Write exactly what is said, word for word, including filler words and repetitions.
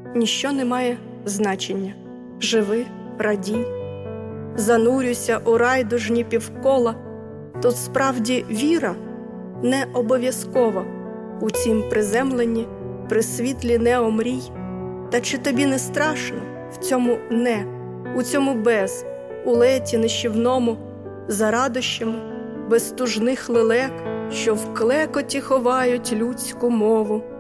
ніщо не має значення. Живи, радій, занурюйся у райдужні півкола. Тут справді віра не обов'язкова. У цім приземленні, при світлі не омрій. Та чи тобі не страшно в цьому не, у цьому без, у леті нищівному, за радощами безтужних лелек, що в клекоті ховають людську мову?